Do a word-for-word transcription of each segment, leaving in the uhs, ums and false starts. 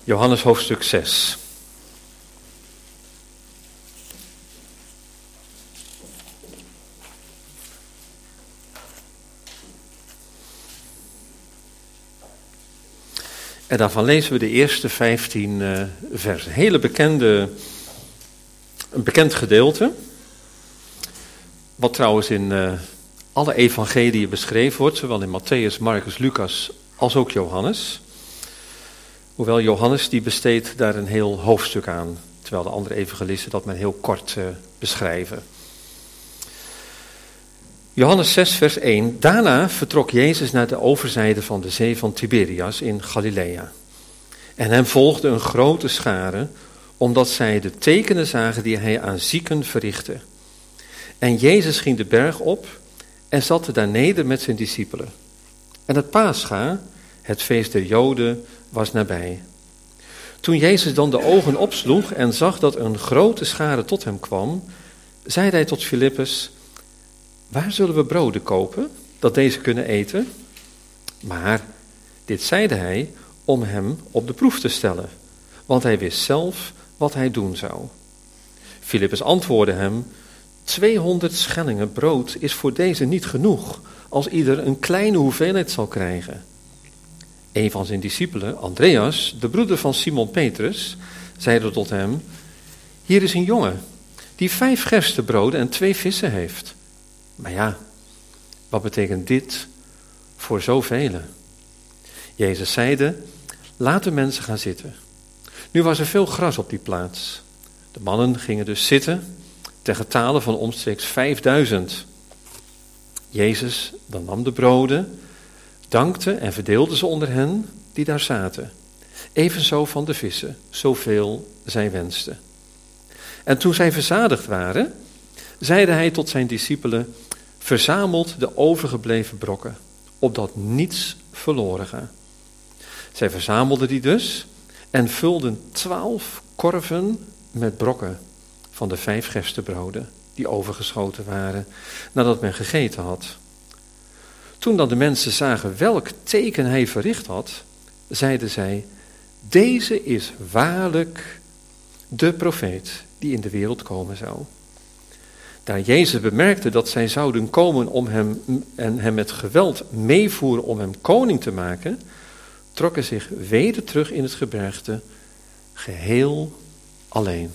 Johannes hoofdstuk zes. En daarvan lezen we de eerste vijftien uh, versen. Hele bekende, een bekend gedeelte. Wat trouwens in uh, alle evangeliën beschreven wordt, zowel in Matthäus, Marcus, Lucas als ook Johannes. Hoewel Johannes die besteedt daar een heel hoofdstuk aan, terwijl de andere evangelisten dat maar heel kort uh, beschrijven. Johannes zes vers één. Daarna vertrok Jezus naar de overzijde van de zee van Tiberias in Galilea. En hem volgde een grote schare, omdat zij de tekenen zagen die hij aan zieken verrichtte. En Jezus ging de berg op en zat daar neder met zijn discipelen. En het Pascha, het feest der Joden, was nabij. Toen Jezus dan de ogen opsloeg en zag dat een grote schare tot hem kwam, zei hij tot Filippus: waar zullen we broden kopen, dat deze kunnen eten? Maar dit zeide hij om hem op de proef te stellen, want hij wist zelf wat hij doen zou. Filippus antwoordde hem: tweehonderd schellingen brood is voor deze niet genoeg, als ieder een kleine hoeveelheid zal krijgen. Een van zijn discipelen, Andreas, de broeder van Simon Petrus, zeide tot hem: hier is een jongen die vijf gerstebroden en twee vissen heeft. Maar ja, wat betekent dit voor zoveel? Jezus zeide: laat de mensen gaan zitten. Nu was er veel gras op die plaats. De mannen gingen dus zitten, ten getale van omstreeks vijfduizend. Jezus dan nam de broden, dankte en verdeelde ze onder hen die daar zaten. Evenzo van de vissen, zoveel zij wensten. En toen zij verzadigd waren, zeide hij tot zijn discipelen: verzamelt de overgebleven brokken, opdat niets verloren gaat. Zij verzamelden die dus en vulden twaalf korven met brokken van de vijf gerstebroden die overgeschoten waren, nadat men gegeten had. Toen dan de mensen zagen welk teken hij verricht had, zeiden zij: deze is waarlijk de profeet die in de wereld komen zou. Daar Jezus bemerkte dat zij zouden komen om hem en hem met geweld meevoeren om hem koning te maken, trok hij zich weder terug in het gebergte, geheel alleen.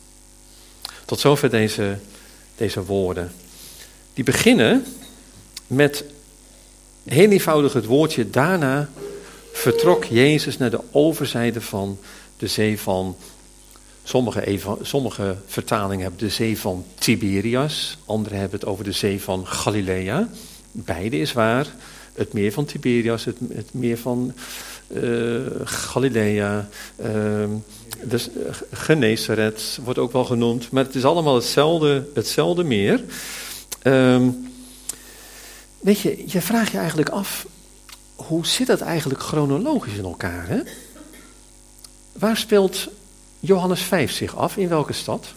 Tot zover deze, deze woorden. Die beginnen met heel eenvoudig het woordje: daarna vertrok Jezus naar de overzijde van de zee van, sommige, eva, sommige vertalingen hebben de zee van Tiberias, anderen hebben het over de zee van Galilea. Beide is waar. Het meer van Tiberias, het, het meer van uh, Galilea, uh, dus, uh, Genesaret wordt ook wel genoemd, maar het is allemaal hetzelfde, hetzelfde meer. Uh, weet je, je vraagt je eigenlijk af, hoe zit dat eigenlijk chronologisch in elkaar? Hè? Waar speelt Johannes vijf zich af? In welke stad?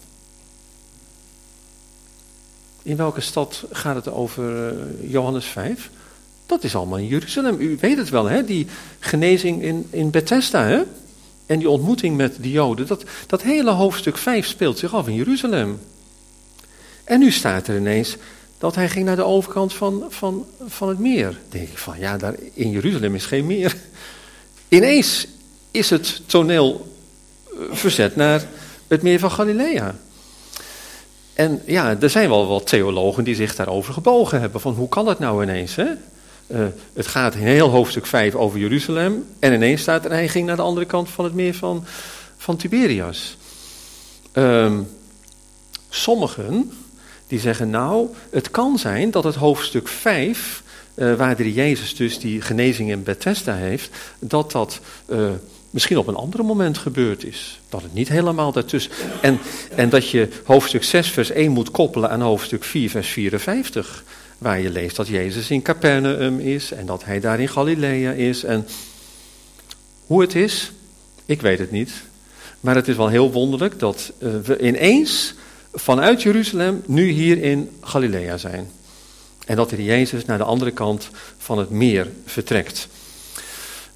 In welke stad gaat het over uh, Johannes vijf? Dat is allemaal in Jeruzalem. U weet het wel, hè? Die genezing in, in Bethesda, hè? En die ontmoeting met de Joden. Dat, dat hele hoofdstuk vijf speelt zich af in Jeruzalem. En nu staat er ineens dat hij ging naar de overkant van, van, van het meer. Dan denk ik van, ja, daar in Jeruzalem is geen meer. Ineens is het toneel verzet naar het meer van Galilea. En ja, er zijn wel wat theologen die zich daarover gebogen hebben. Van hoe kan dat nou ineens, hè? Uh, het gaat in heel hoofdstuk vijf over Jeruzalem. En ineens staat er, hij ging naar de andere kant van het meer van, van Tiberias. Um, sommigen die zeggen, nou, het kan zijn dat het hoofdstuk vijf, uh, waar de Jezus dus die genezing in Bethesda heeft, dat dat uh, misschien op een ander moment gebeurd is. Dat het niet helemaal daartussen. En, en dat je hoofdstuk zes vers één moet koppelen aan hoofdstuk vier vers vierenvijftig. Waar je leest dat Jezus in Capernaum is en dat hij daar in Galilea is. En hoe het is, ik weet het niet. Maar het is wel heel wonderlijk dat uh, we ineens vanuit Jeruzalem nu hier in Galilea zijn. En dat er Jezus naar de andere kant van het meer vertrekt.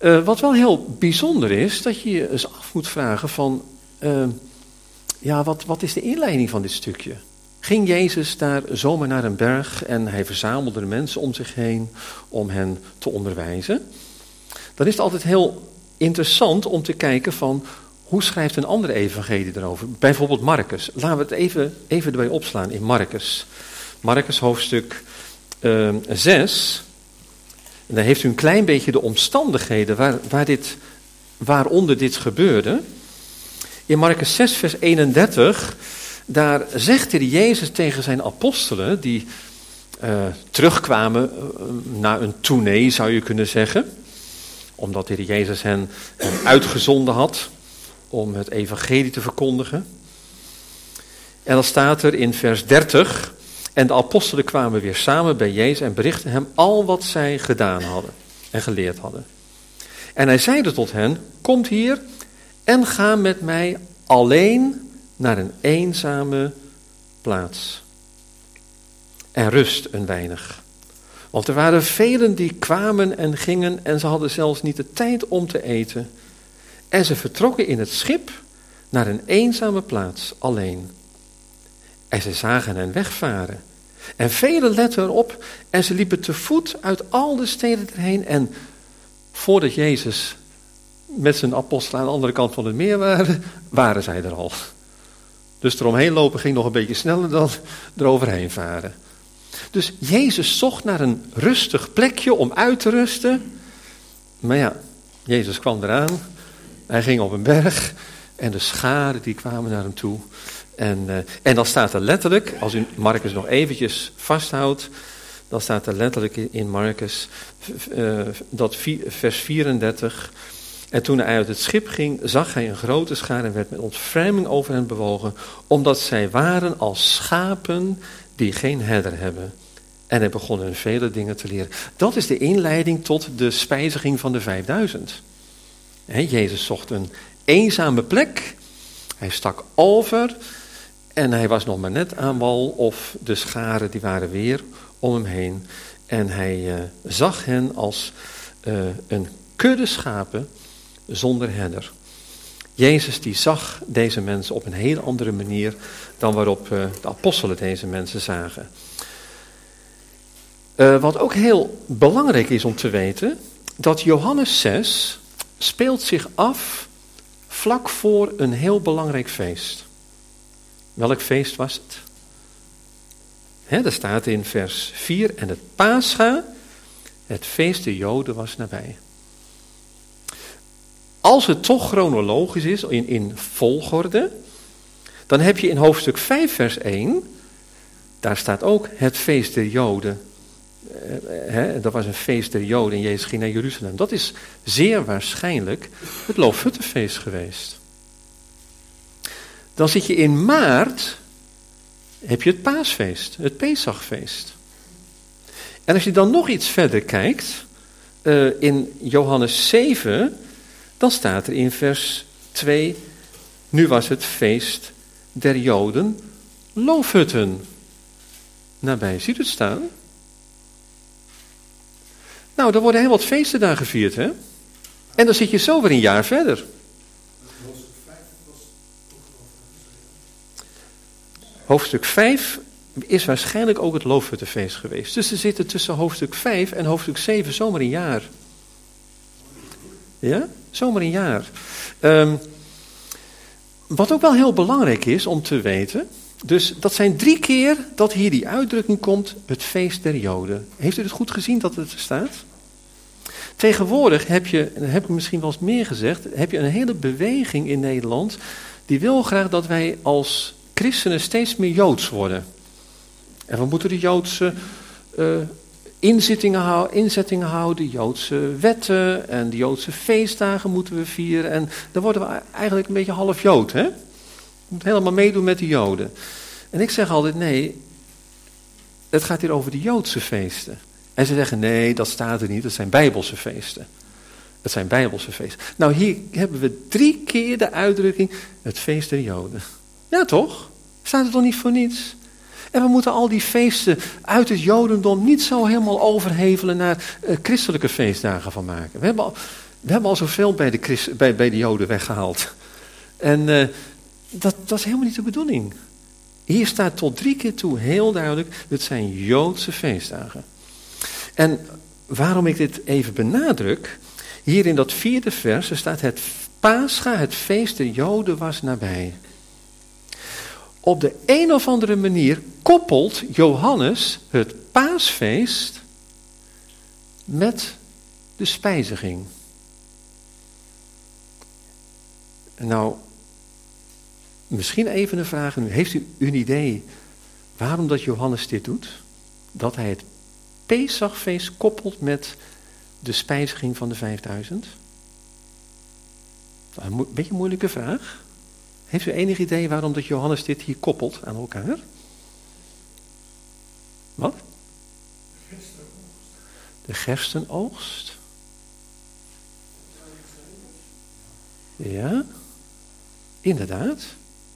Uh, wat wel heel bijzonder is, dat je je eens af moet vragen van, uh, ja, wat, wat is de inleiding van dit stukje? Ging Jezus daar zomaar naar een berg en hij verzamelde de mensen om zich heen om hen te onderwijzen? Dan is het altijd heel interessant om te kijken van, hoe schrijft een andere evangelie erover? Bijvoorbeeld Marcus. Laten we het even, even erbij opslaan in Marcus. Marcus hoofdstuk uh, zes. En dan heeft u een klein beetje de omstandigheden waar, waar dit, waaronder dit gebeurde. In Marcus zes vers eenendertig, daar zegt de Jezus tegen zijn apostelen, die uh, terugkwamen uh, na een tournee zou je kunnen zeggen. Omdat de Jezus hen, hen uitgezonden had om het evangelie te verkondigen. En dan staat er in vers dertig... En de apostelen kwamen weer samen bij Jezus en berichtten hem al wat zij gedaan hadden en geleerd hadden. En hij zeide tot hen, komt hier en ga met mij alleen naar een eenzame plaats. En rust een weinig. Want er waren velen die kwamen en gingen en ze hadden zelfs niet de tijd om te eten. En ze vertrokken in het schip naar een eenzame plaats alleen. En ze zagen hen wegvaren. En velen letten erop en ze liepen te voet uit al de steden erheen. En voordat Jezus met zijn apostelen aan de andere kant van het meer waren, waren zij er al. Dus eromheen lopen ging nog een beetje sneller dan eroverheen varen. Dus Jezus zocht naar een rustig plekje om uit te rusten. Maar ja, Jezus kwam eraan. Hij ging op een berg en de scharen die kwamen naar hem toe. En, uh, en dan staat er letterlijk, als u Marcus nog eventjes vasthoudt, dan staat er letterlijk in Marcus uh, dat vers vierendertig. En toen hij uit het schip ging, zag hij een grote schaar en werd met ontferming over hen bewogen, omdat zij waren als schapen die geen herder hebben. En hij begon hen vele dingen te leren. Dat is de inleiding tot de spijziging van de vijfduizend. He, Jezus zocht een eenzame plek. Hij stak over en hij was nog maar net aan wal of de scharen die waren weer om hem heen. En hij uh, zag hen als uh, een kudde schapen zonder herder. Jezus die zag deze mensen op een hele andere manier dan waarop uh, de apostelen deze mensen zagen. Uh, wat ook heel belangrijk is om te weten, dat Johannes zes speelt zich af vlak voor een heel belangrijk feest. Welk feest was het? He, er staat in vers vier, en het Pascha, het feest der Joden, was nabij. Als het toch chronologisch is, in, in volgorde, dan heb je in hoofdstuk vijf vers één, daar staat ook het feest der Joden. He, dat was een feest der Joden en Jezus ging naar Jeruzalem. Dat is zeer waarschijnlijk het Loofhuttenfeest geweest. Dan zit je in maart, heb je het paasfeest, het Pesachfeest. En als je dan nog iets verder kijkt, uh, in Johannes zeven, dan staat er in vers twee, nu was het feest der Joden Loofhutten nabij. Ziet u het staan? Nou, er worden heel wat feesten daar gevierd, hè? En dan zit je zo weer een jaar verder. Hoofdstuk vijf is waarschijnlijk ook het Loofhuttenfeest geweest. Dus er zitten tussen hoofdstuk vijf en hoofdstuk zeven zomaar een jaar. Ja, zomaar een jaar. Um, wat ook wel heel belangrijk is om te weten, dus dat zijn drie keer dat hier die uitdrukking komt, het feest der Joden. Heeft u het goed gezien dat het er staat? Tegenwoordig heb je, en dat heb ik misschien wel eens meer gezegd, heb je een hele beweging in Nederland, die wil graag dat wij als christenen steeds meer Joods worden. En we moeten de Joodse uh, inzettingen, hou, inzettingen houden, Joodse wetten en de Joodse feestdagen moeten we vieren. En dan worden we eigenlijk een beetje half Jood, hè? Je moet helemaal meedoen met de Joden. En ik zeg altijd, nee, het gaat hier over de Joodse feesten. En ze zeggen, nee, dat staat er niet, dat zijn Bijbelse feesten. Het zijn Bijbelse feesten. Nou, hier hebben we drie keer de uitdrukking, het feest der Joden. Ja, toch? Staat er toch niet voor niets? En we moeten al die feesten uit het Jodendom niet zo helemaal overhevelen naar uh, christelijke feestdagen van maken. We hebben al, We hebben al zoveel bij de, Christ, bij, bij de Joden weggehaald. En uh, dat, dat is helemaal niet de bedoeling. Hier staat tot drie keer toe heel duidelijk, het zijn Joodse feestdagen. En waarom ik dit even benadruk, hier in dat vierde vers, er staat het Pascha, het feest der Joden, was nabij. Op de een of andere manier koppelt Johannes het paasfeest met de spijziging. Nou, misschien even een vraag nu. Heeft u een idee waarom dat Johannes dit doet? Dat hij het Pesachfeest koppelt met de spijziging van de vijfduizend? Een beetje een moeilijke vraag. Heeft u enig idee waarom dat Johannes dit hier koppelt aan elkaar? Wat? De gerstenoogst. Ja, inderdaad.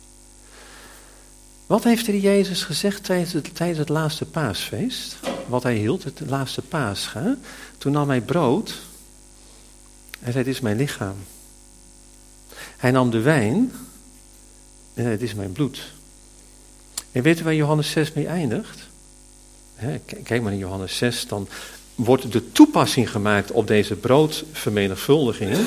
Wat heeft er Jezus gezegd tijdens het, tijdens het laatste paasfeest? Wat hij hield, het laatste Pascha. Toen nam hij brood. Hij zei, dit is mijn lichaam. Hij nam de wijn. En zei, dit is mijn bloed. En weet u waar Johannes zes mee eindigt? He, kijk maar in Johannes zes, dan wordt de toepassing gemaakt op deze broodvermenigvuldigingen.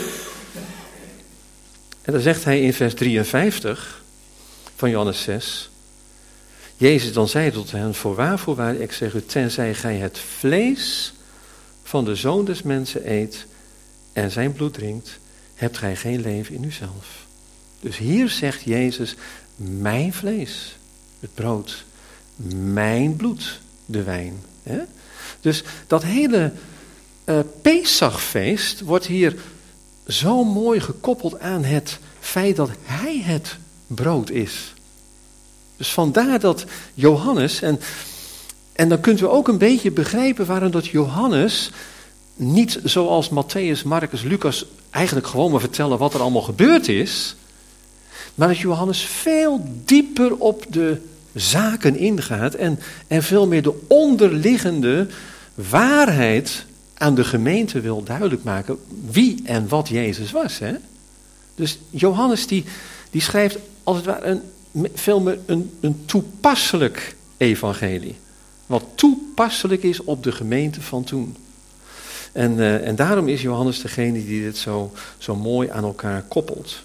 En dan zegt hij in vers drieënvijftig van Johannes zes... Jezus dan zei tot hen, voorwaar, voorwaar, ik zeg u, tenzij gij het vlees van de Zoon des Mensen eet en zijn bloed drinkt, hebt gij geen leven in uzelf. Dus hier zegt Jezus, mijn vlees, het brood, mijn bloed, de wijn. Hè? Dus dat hele uh, Pesachfeest wordt hier zo mooi gekoppeld aan het feit dat hij het brood is. Dus vandaar dat Johannes, en, en dan kunt u ook een beetje begrijpen waarom dat Johannes niet zoals Matthäus, Marcus, Lucas eigenlijk gewoon maar vertellen wat er allemaal gebeurd is, maar dat Johannes veel dieper op de zaken ingaat en, en veel meer de onderliggende waarheid aan de gemeente wil duidelijk maken wie en wat Jezus was. Hè? Dus Johannes die, die schrijft als het ware een, veel meer een, een toepasselijk evangelie. Wat toepasselijk is op de gemeente van toen. En, uh, en daarom is Johannes degene die dit zo, zo mooi aan elkaar koppelt.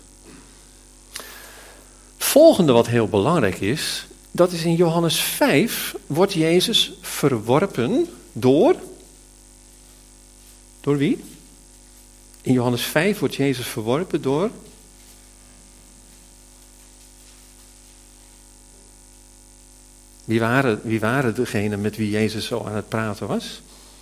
Volgende wat heel belangrijk is, dat is in Johannes vijf wordt Jezus verworpen door... Door wie? In Johannes vijf wordt Jezus verworpen door... Wie waren, wie waren degenen met wie Jezus zo aan het praten was?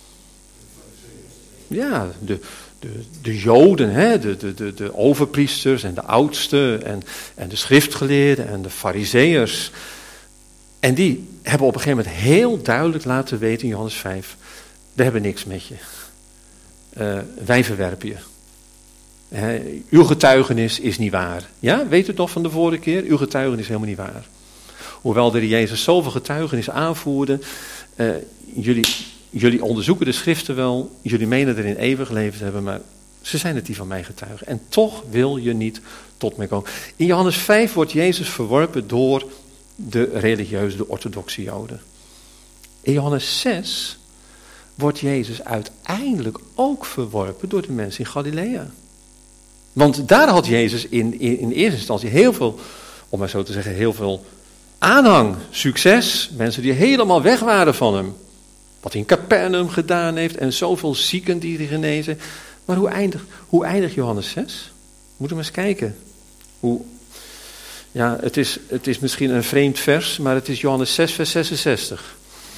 Ja, de, de, de Joden, hè? De, de, de, de overpriesters en de oudsten en, en de schriftgeleerden en de farizeeërs. En die hebben op een gegeven moment heel duidelijk laten weten in Johannes vijf... We hebben niks met je. Uh, wij verwerpen je. Uh, uw getuigenis is niet waar. Ja, weet u het nog van de vorige keer? Uw getuigenis is helemaal niet waar. Hoewel de Jezus zoveel getuigenis aanvoerde, uh, jullie, jullie onderzoeken de schriften wel, jullie menen erin eeuwig leven te hebben, maar ze zijn het die van mij getuigen. En toch wil je niet tot mij komen. In Johannes vijf wordt Jezus verworpen door de religieuze, de orthodoxe Joden. In Johannes zes wordt Jezus uiteindelijk ook verworpen door de mensen in Galilea. Want daar had Jezus in, in, in eerste instantie heel veel, om maar zo te zeggen, heel veel aanhang, succes. Mensen die helemaal weg waren van hem. Wat hij in Capernaum gedaan heeft en zoveel zieken die hij genezen. Maar hoe eindigt, hoe eindigt Johannes zes? Moeten we eens kijken. Hoe, ja, het is, het is misschien een vreemd vers, maar het is Johannes zes vers zesenzestig.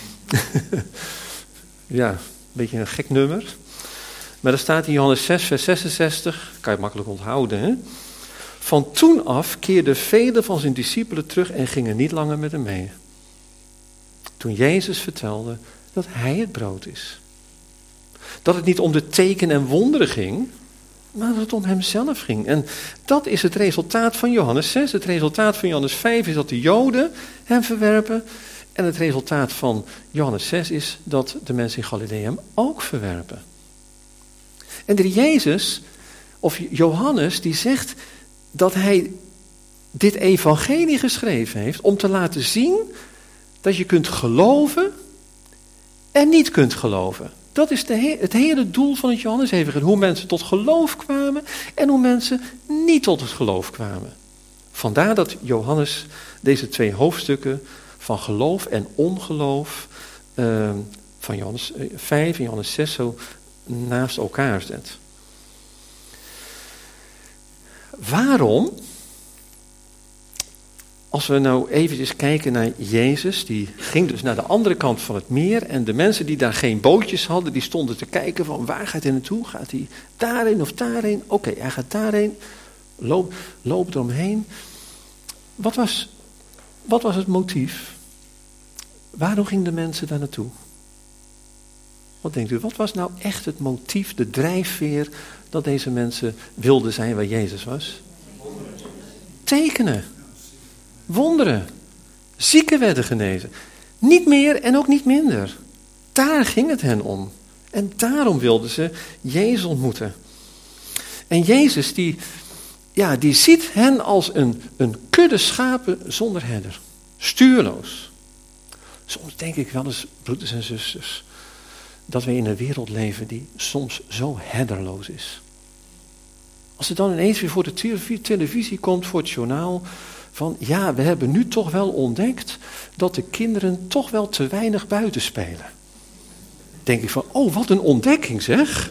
Ja, een beetje een gek nummer. Maar er staat in Johannes zes vers zesenzestig, kan je het makkelijk onthouden. Hè? Van toen af keerden velen van zijn discipelen terug en gingen niet langer met hem mee. Toen Jezus vertelde dat hij het brood is. Dat het niet om de tekenen en wonderen ging, maar dat het om hemzelf ging. En dat is het resultaat van Johannes zes. Het resultaat van Johannes vijf is dat de Joden hem verwerpen. En het resultaat van Johannes zes is dat de mensen in Galilea hem ook verwerpen. En de Jezus of Johannes die zegt dat hij dit evangelie geschreven heeft om te laten zien dat je kunt geloven en niet kunt geloven. Dat is de he- het hele doel van het Johannes-evangelie. Hoe mensen tot geloof kwamen en hoe mensen niet tot het geloof kwamen. Vandaar dat Johannes deze twee hoofdstukken van geloof en ongeloof uh, van Johannes vijf en Johannes zes zo naast elkaar zet. Waarom, als we nou eventjes kijken naar Jezus, die ging dus naar de andere kant van het meer en de mensen die daar geen bootjes hadden, die stonden te kijken van waar gaat hij naartoe? Gaat hij daarheen of daarheen? Oké, okay, hij gaat daarheen, loop, loop eromheen. Wat was, wat was het motief? Waarom gingen de mensen daar naartoe? Wat denkt u, wat was nou echt het motief, de drijfveer dat deze mensen wilden zijn waar Jezus was? Tekenen. Wonderen. Zieken werden genezen. Niet meer en ook niet minder. Daar ging het hen om. En daarom wilden ze Jezus ontmoeten. En Jezus die, ja, die ziet hen als een, een kudde schapen zonder herder. Stuurloos. Soms denk ik wel eens, broeders en zusters, dat we in een wereld leven die soms zo herderloos is. Als er dan ineens weer voor de televisie komt, voor het journaal, van ja, we hebben nu toch wel ontdekt dat de kinderen toch wel te weinig buiten spelen. Denk ik van, oh, wat een ontdekking zeg.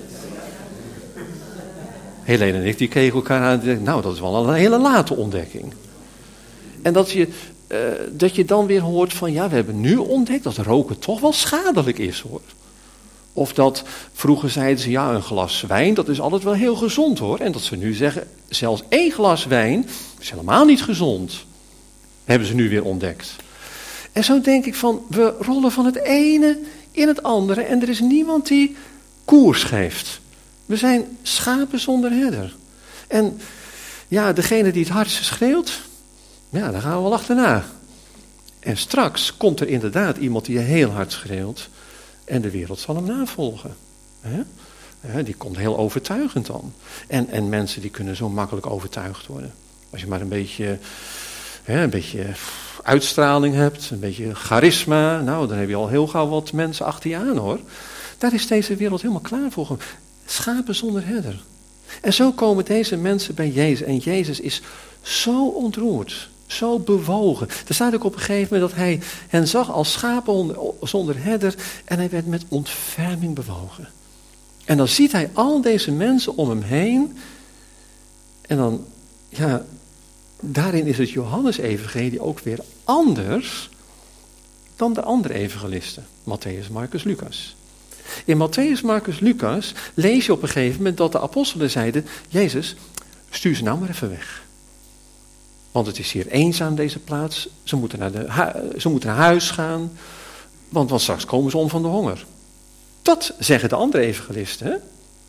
Helene en ik, die keken elkaar aan en denken, nou, dat is wel een hele late ontdekking. En dat je, uh, dat je dan weer hoort van, ja, we hebben nu ontdekt dat roken toch wel schadelijk is, hoor. Of dat, vroeger zeiden ze, ja, een glas wijn, dat is altijd wel heel gezond, hoor. En dat ze nu zeggen, zelfs één glas wijn is helemaal niet gezond. Hebben ze nu weer ontdekt. En zo denk ik van, we rollen van het ene in het andere en er is niemand die koers geeft. We zijn schapen zonder herder. En ja, degene die het hardst schreeuwt, ja, daar gaan we wel achterna. En straks komt er inderdaad iemand die heel hard schreeuwt en de wereld zal hem navolgen. He? He, die komt heel overtuigend dan. En, en mensen die kunnen zo makkelijk overtuigd worden. Als je maar een beetje, he, een beetje uitstraling hebt, een beetje charisma, nou, dan heb je al heel gauw wat mensen achter je aan, hoor. Daar is deze wereld helemaal klaar voor. Schapen zonder herder. En zo komen deze mensen bij Jezus. En Jezus is zo ontroerd, zo bewogen. Er staat ook op een gegeven moment dat hij hen zag als schapen zonder herder. En hij werd met ontferming bewogen. En dan ziet hij al deze mensen om hem heen. En dan, ja, daarin is het Johannes-evangelie ook weer anders dan de andere evangelisten. Mattheüs, Marcus, Lucas. In Mattheüs, Marcus, Lucas lees je op een gegeven moment dat de apostelen zeiden, Jezus, stuur ze nou maar even weg. Want het is hier eenzaam deze plaats, ze moeten naar, de hu- ze moeten naar huis gaan, want, want straks komen ze om van de honger. Dat zeggen de andere evangelisten, hè?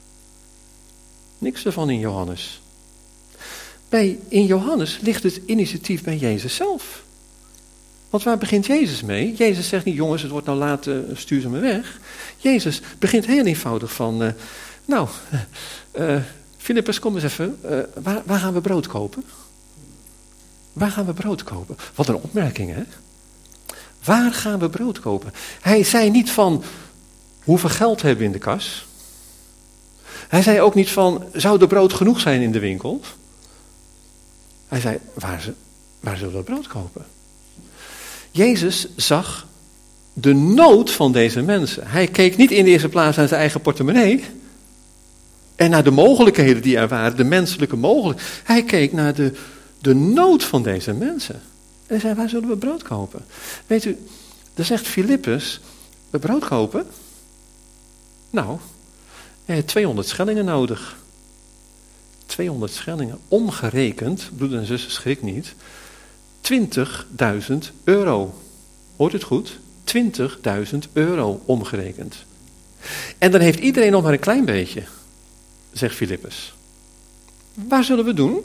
Niks ervan in Johannes. Bij, in Johannes ligt het initiatief bij Jezus zelf. Want waar begint Jezus mee? Jezus zegt niet, jongens, het wordt nou laat, uh, stuur ze me weg. Jezus begint heel eenvoudig van, uh, nou, uh, Filippus, kom eens even, uh, waar, waar gaan we brood kopen? Waar gaan we brood kopen? Wat een opmerking, hè? Waar gaan we brood kopen? Hij zei niet van, hoeveel geld hebben we in de kas? Hij zei ook niet van, zou er brood genoeg zijn in de winkel? Hij zei, waar, ze, waar zullen we brood kopen? Jezus zag de nood van deze mensen. Hij keek niet in de eerste plaats naar zijn eigen portemonnee en naar de mogelijkheden die er waren, de menselijke mogelijkheden. Hij keek naar de, de nood van deze mensen. En hij zei, waar zullen we brood kopen? Weet u, dan zegt Filippus, we brood kopen? Nou, hij heeft tweehonderd schellingen nodig. tweehonderd schellingen, omgerekend, broeder en zussen, schrik niet, twintigduizend euro. Hoort het goed? twintigduizend euro omgerekend. En dan heeft iedereen nog maar een klein beetje, zegt Filippus. Waar zullen we doen?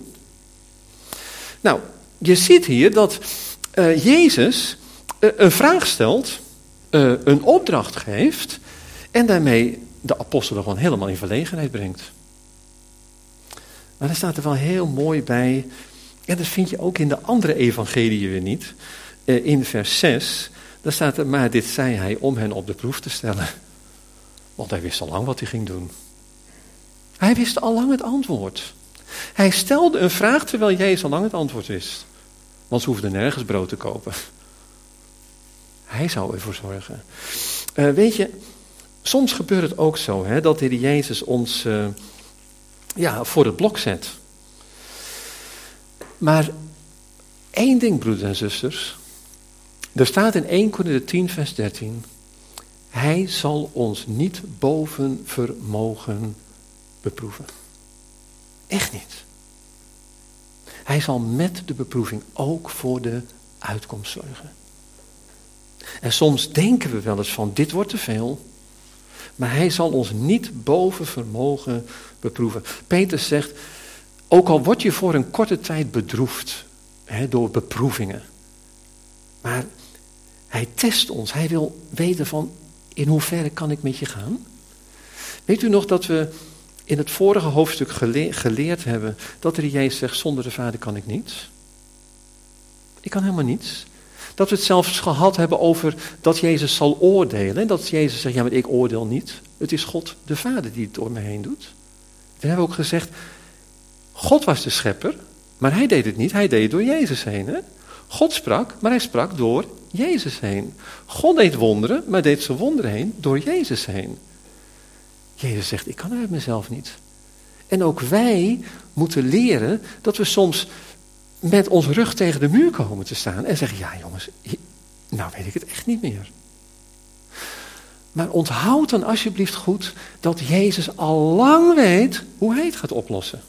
Nou, je ziet hier dat uh, Jezus uh, een vraag stelt, uh, een opdracht geeft en daarmee de apostelen gewoon helemaal in verlegenheid brengt. Maar daar staat er wel heel mooi bij. En dat vind je ook in de andere evangeliën weer niet. Uh, in vers zes, daar staat er, maar dit zei hij om hen op de proef te stellen. Want hij wist al lang wat hij ging doen. Hij wist al lang het antwoord. Hij stelde een vraag terwijl Jezus al lang het antwoord wist. Want ze hoefden nergens brood te kopen. Hij zou ervoor zorgen. Uh, weet je, soms gebeurt het ook zo, hè, dat de Heer Jezus ons uh, ja, voor het blok zet. Maar één ding, broeders en zusters. Er staat in eerste Korinthe tien, vers dertien. Hij zal ons niet boven vermogen beproeven. Echt niet. Hij zal met de beproeving ook voor de uitkomst zorgen. En soms denken we wel eens van, dit wordt te veel. Maar hij zal ons niet boven vermogen beproeven. Petrus zegt, ook al word je voor een korte tijd bedroefd, hè, door beproevingen. Maar hij test ons. Hij wil weten van, in hoeverre kan ik met je gaan? Weet u nog dat we in het vorige hoofdstuk gele- geleerd hebben, dat er Jezus zegt, zonder de Vader kan ik niets. Ik kan helemaal niets. Dat we het zelfs gehad hebben over dat Jezus zal oordelen. En dat Jezus zegt, ja, maar ik oordeel niet. Het is God de Vader die het door me heen doet. We hebben ook gezegd, God was de schepper, maar hij deed het niet. Hij deed het door Jezus heen. Hè? God sprak, maar hij sprak door Jezus heen. God deed wonderen, maar deed zijn wonderen heen door Jezus heen. Jezus zegt, ik kan uit mezelf niet. En ook wij moeten leren dat we soms met ons rug tegen de muur komen te staan en zeggen, ja jongens, nou weet ik het echt niet meer. Maar onthoud dan alsjeblieft goed dat Jezus al lang weet hoe hij het gaat oplossen.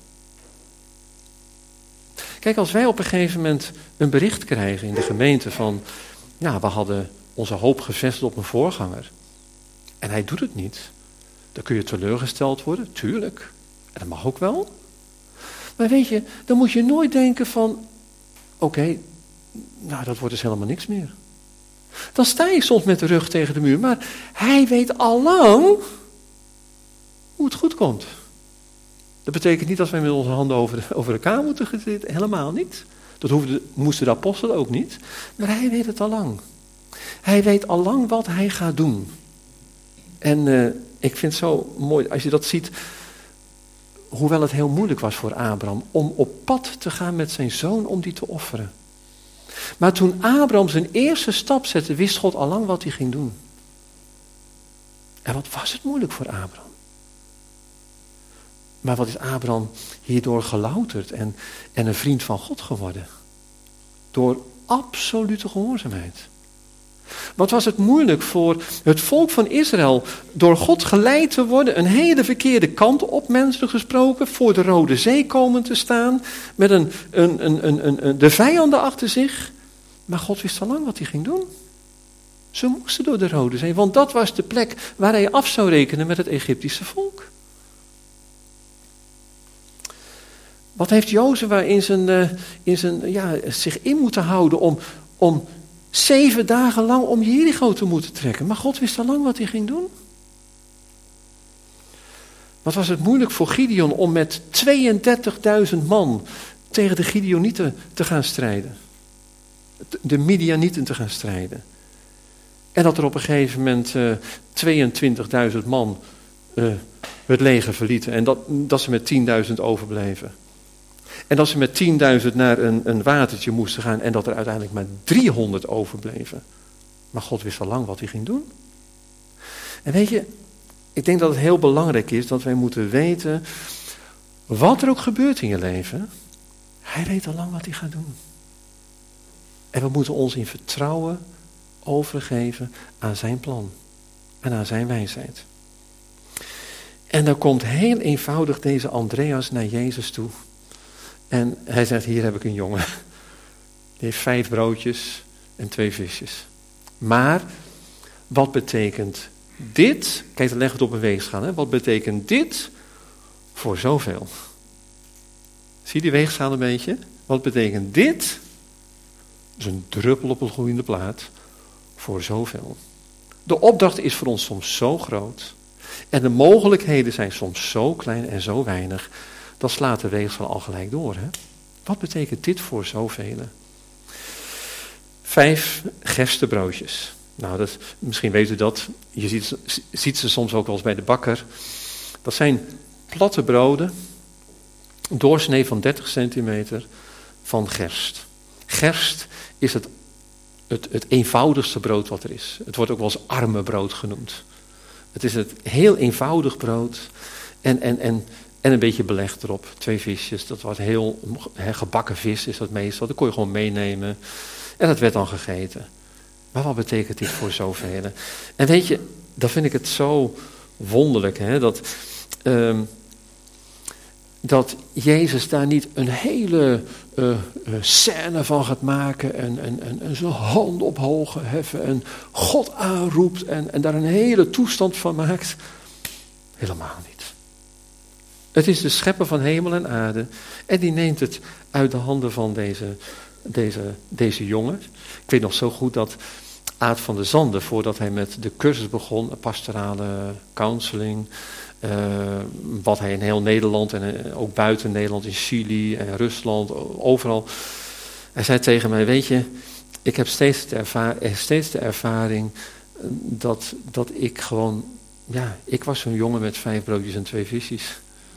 Kijk, als wij op een gegeven moment een bericht krijgen in de gemeente van, ja, we hadden onze hoop gevestigd op een voorganger en hij doet het niet, dan kun je teleurgesteld worden, tuurlijk. En dat mag ook wel. Maar weet je, dan moet je nooit denken van, oké, okay, nou dat wordt dus helemaal niks meer. Dan sta je soms met de rug tegen de muur, maar hij weet al lang hoe het goed komt. Dat betekent niet dat wij met onze handen over, de, over elkaar moeten zitten, helemaal niet. Dat hoefde, moesten de apostelen ook niet. Maar hij weet het al lang. Hij weet al lang wat hij gaat doen. En uh, ik vind het zo mooi, als je dat ziet, hoewel het heel moeilijk was voor Abraham om op pad te gaan met zijn zoon om die te offeren. Maar toen Abraham zijn eerste stap zette, wist God al lang wat hij ging doen. En wat was het moeilijk voor Abraham? Maar wat is Abraham hierdoor gelouterd en, en een vriend van God geworden? Door absolute gehoorzaamheid. Wat was het moeilijk voor het volk van Israël door God geleid te worden, een hele verkeerde kant op, menselijk gesproken, voor de Rode Zee komen te staan, met een, een, een, een, een, de vijanden achter zich. Maar God wist al lang wat hij ging doen. Ze moesten door de Rode Zee, want dat was de plek waar hij af zou rekenen met het Egyptische volk. Wat heeft Jozua in zijn, in zijn, ja, zich in moeten houden om, om zeven dagen lang om Jericho te moeten trekken. Maar God wist al lang wat hij ging doen. Wat was het moeilijk voor Gideon om met tweeëndertigduizend man tegen de Gideonieten te gaan strijden. De Midianieten te gaan strijden. En dat er op een gegeven moment uh, tweeëntwintigduizend man uh, het leger verlieten. En dat, dat ze met tienduizend overbleven. En dat ze met tienduizend naar een, een watertje moesten gaan en dat er uiteindelijk maar driehonderd overbleven. Maar God wist al lang wat hij ging doen. En weet je, ik denk dat het heel belangrijk is dat wij moeten weten, wat er ook gebeurt in je leven, hij weet al lang wat hij gaat doen. En we moeten ons in vertrouwen overgeven aan zijn plan en aan zijn wijsheid. En dan komt heel eenvoudig deze Andreas naar Jezus toe. En hij zegt, hier heb ik een jongen. Die heeft vijf broodjes en twee visjes. Maar, wat betekent dit? Kijk, dan leg het op een weegschaal. Hè? Wat betekent dit voor zoveel? Zie je die weegschaal een beetje? Wat betekent dit? Dat is een druppel op een gloeiende plaat voor zoveel. De opdracht is voor ons soms zo groot. En de mogelijkheden zijn soms zo klein en zo weinig, dan slaat de weegschaal al gelijk door. Hè? Wat betekent dit voor zoveel? Vijf gerstebroodjes. Nou, dat, misschien weet u dat. Je ziet, ziet ze soms ook wel eens bij de bakker. Dat zijn platte broden, doorsnee van dertig centimeter van gerst. Gerst is het, het, het eenvoudigste brood wat er is. Het wordt ook wel eens arme brood genoemd. Het is het heel eenvoudig brood en, en, en, en een beetje beleg erop. Twee visjes, dat was heel he, gebakken vis is dat meestal. Dat kon je gewoon meenemen en dat werd dan gegeten. Maar wat betekent dit voor zoveel? En weet je, dan vind ik het zo wonderlijk, hè, dat, um, dat Jezus daar niet een hele uh, uh, scène van gaat maken en, en, en, en zijn hand op hoog heffen en God aanroept en, en daar een hele toestand van maakt. Helemaal niet. Het is de schepper van hemel en aarde en die neemt het uit de handen van deze, deze, deze jongen. Ik weet nog zo goed dat Aad van der Zanden, voordat hij met de cursus begon, pastorale counseling, uh, wat hij in heel Nederland en uh, ook buiten Nederland, in Chili en Rusland, overal. Hij zei tegen mij, weet je, ik heb steeds de, erva- steeds de ervaring dat, dat ik gewoon, ja, ik was zo'n jongen met vijf broodjes en twee visjes.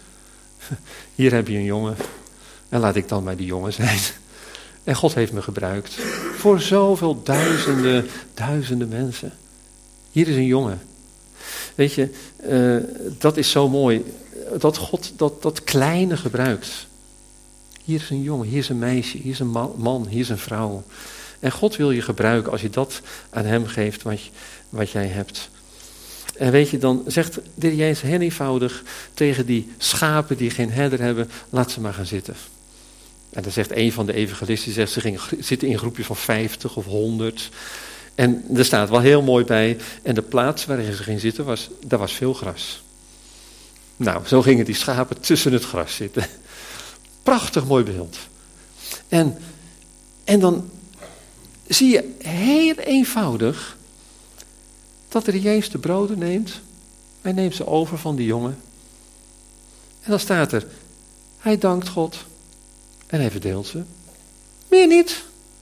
Hier heb je een jongen en laat ik dan maar die jongen zijn. En God heeft me gebruikt voor zoveel duizenden, duizenden mensen. Hier is een jongen. Weet je, uh, dat is zo mooi. Dat God dat, dat kleine gebruikt. Hier is een jongen, hier is een meisje, hier is een man, hier is een vrouw. En God wil je gebruiken als je dat aan hem geeft wat, je, wat jij hebt. En weet je, dan zegt de Heer Jezus heel eenvoudig tegen die schapen die geen herder hebben, laat ze maar gaan zitten. En dan zegt een van de evangelisten, zegt, ze gingen zitten in groepjes van vijftig of honderd. En er staat wel heel mooi bij, en de plaats waar ze gingen zitten, was, daar was veel gras. Nou, zo gingen die schapen tussen het gras zitten. Prachtig mooi beeld. En, en dan zie je heel eenvoudig dat de Jezus de broden neemt. Hij neemt ze over van die jongen. En dan staat er, hij dankt God. En hij verdeelt ze. Meer niet.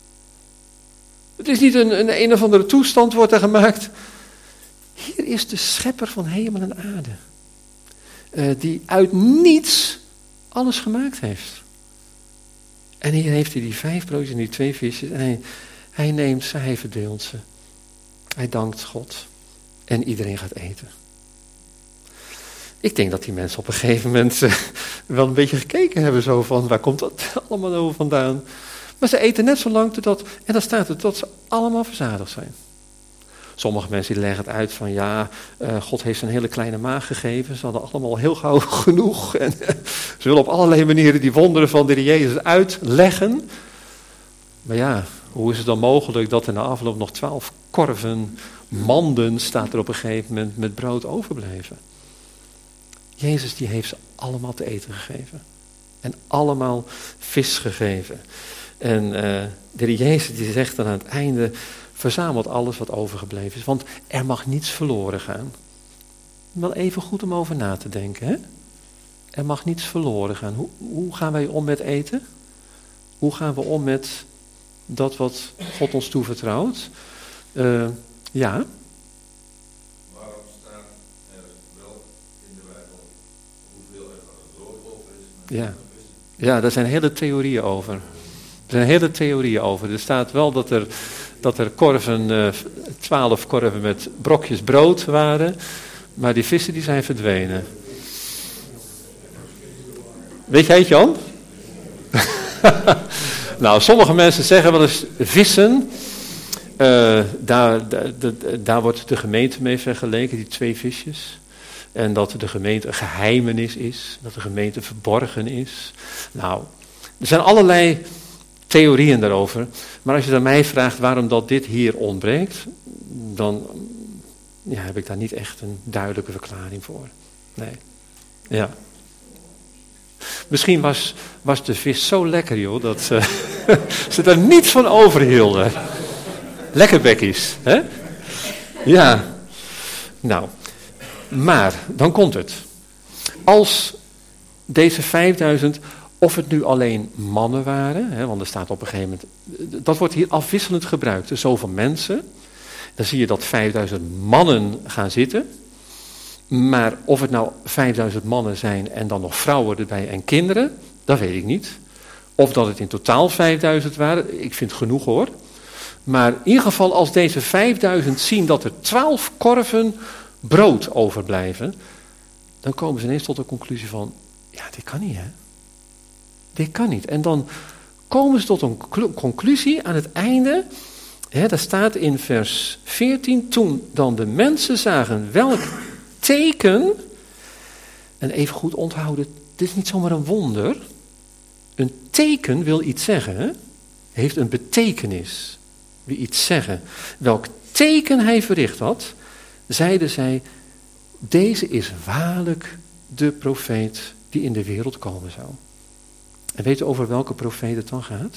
Het is niet een, een een of andere toestand wordt er gemaakt. Hier is de schepper van hemel en aarde. Uh, die uit niets alles gemaakt heeft. En hier heeft hij die vijf broodjes en die twee visjes. En hij, hij neemt ze, hij verdeelt ze. Hij dankt God. En iedereen gaat eten. Ik denk dat die mensen op een gegeven moment uh, wel een beetje gekeken hebben. Zo van, waar komt dat allemaal over vandaan? Maar ze eten net zo lang totdat, en dan staat er tot ze allemaal verzadigd zijn. Sommige mensen die leggen het uit van, ja, uh, God heeft ze een hele kleine maag gegeven. Ze hadden allemaal heel gauw genoeg. En uh, ze willen op allerlei manieren die wonderen van de Heer Jezus uitleggen. Maar ja, hoe is het dan mogelijk dat er na afloop nog twaalf korven, manden, staat er op een gegeven moment, met brood overbleven? Jezus die heeft ze allemaal te eten gegeven. En allemaal vis gegeven. En uh, de Heer Jezus die zegt dan aan het einde, verzamelt alles wat overgebleven is. Want er mag niets verloren gaan. Wel even goed om over na te denken. Hè? Er mag niets verloren gaan. Hoe, hoe gaan wij om met eten? Hoe gaan we om met dat wat God ons toevertrouwt? Uh, ja. Waarom staat er wel in de Bijbel hoeveel er van het brood over is? Ja. Ja, daar zijn hele theorieën over. Er zijn hele theorieën over. Er staat wel dat er, dat er korven, uh, twaalf korven met brokjes brood waren. Maar die vissen die zijn verdwenen. Weet jij het, Jan? Nou, sommige mensen zeggen wel eens vissen. Uh, daar, daar, daar wordt de gemeente mee vergeleken, die twee visjes. En dat de gemeente een geheimenis is. Dat de gemeente verborgen is. Nou, er zijn allerlei theorieën daarover. Maar als je aan mij vraagt waarom dat dit hier ontbreekt, dan ja, heb ik daar niet echt een duidelijke verklaring voor. Nee. Ja. Misschien was, was de vis zo lekker, joh, dat ze, ze er niets van overhielden. Lekker bekkies, hè? Ja. Nou, maar, dan komt het. Als deze vijfduizend, of het nu alleen mannen waren, hè, want er staat op een gegeven moment, dat wordt hier afwisselend gebruikt. Dus zoveel mensen, dan zie je dat vijfduizend mannen gaan zitten. Maar of het nou vijfduizend mannen zijn en dan nog vrouwen erbij en kinderen, dat weet ik niet. Of dat het in totaal vijfduizend waren, ik vind het genoeg hoor. Maar in ieder geval als deze vijfduizend zien dat er twaalf korven brood overblijven, dan komen ze ineens tot de conclusie van, ja, dit kan niet hè. Dit kan niet. En dan komen ze tot een conclusie aan het einde. Hè, daar staat in vers veertien, toen dan de mensen zagen welk teken, en even goed onthouden, dit is niet zomaar een wonder. Een teken wil iets zeggen, hè? Heeft een betekenis, wil iets zeggen. Welk teken hij verricht had, zeiden zij, deze is waarlijk de profeet die in de wereld komen zou. En weet u over welke profeet het dan gaat?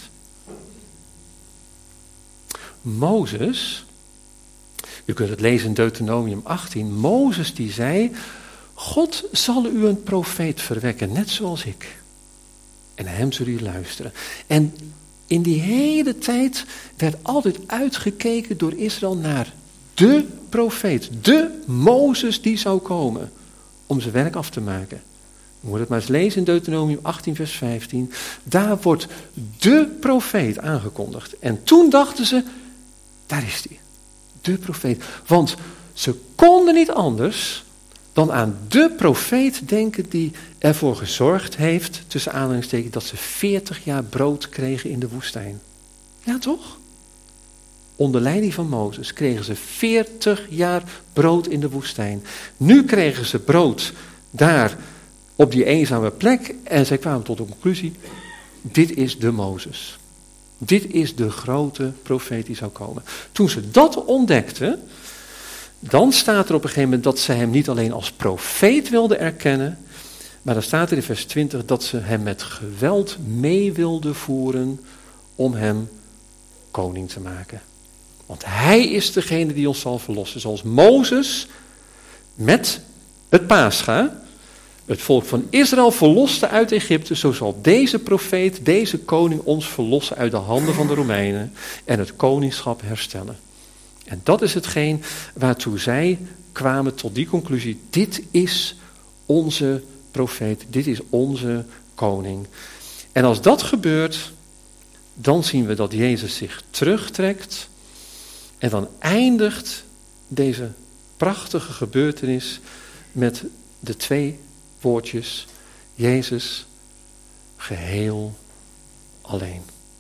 Mozes, u kunt het lezen in Deuteronomium achttien, Mozes die zei, God zal u een profeet verwekken, net zoals ik. En naar hem zul je luisteren. En in die hele tijd werd altijd uitgekeken door Israël naar de profeet, de Mozes die zou komen, om zijn werk af te maken. Je moet het maar eens lezen in Deuteronomium achttien vers vijftien. Daar wordt de profeet aangekondigd. En toen dachten ze, daar is hij, de profeet. Want ze konden niet anders dan aan de profeet denken die ervoor gezorgd heeft, tussen aanhalingstekens, dat ze veertig jaar brood kregen in de woestijn. Ja toch? Onder leiding van Mozes kregen ze veertig jaar brood in de woestijn. Nu kregen ze brood daar op die eenzame plek en zij kwamen tot de conclusie, dit is de Mozes. Dit is de grote profeet die zou komen. Toen ze dat ontdekten, dan staat er op een gegeven moment dat ze hem niet alleen als profeet wilden erkennen, maar dan staat er in vers twintig dat ze hem met geweld mee wilden voeren om hem koning te maken. Want hij is degene die ons zal verlossen. Zoals Mozes met het Pascha het volk van Israël verloste uit Egypte, zo zal deze profeet, deze koning ons verlossen uit de handen van de Romeinen en het koningschap herstellen. En dat is hetgeen waartoe zij kwamen tot die conclusie, dit is onze profeet, dit is onze koning. En als dat gebeurt, dan zien we dat Jezus zich terugtrekt en dan eindigt deze prachtige gebeurtenis met de twee woordjes, Jezus geheel alleen.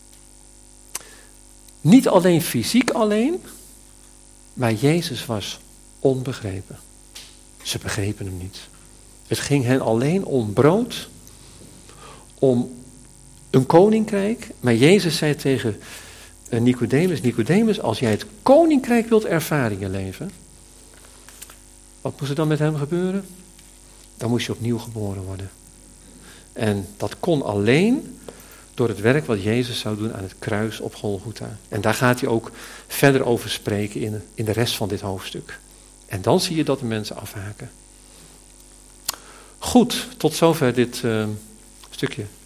Niet alleen fysiek alleen, maar Jezus was onbegrepen. Ze begrepen hem niet. Het ging hen alleen om brood, om een koninkrijk. Maar Jezus zei tegen Nicodemus, Nicodemus, als jij het koninkrijk wilt ervaringen leven, wat moest er dan met hem gebeuren? Dan moest je opnieuw geboren worden. En dat kon alleen door het werk wat Jezus zou doen aan het kruis op Golgotha. En daar gaat hij ook verder over spreken in, in de rest van dit hoofdstuk. En dan zie je dat de mensen afhaken. Goed, tot zover dit uh, stukje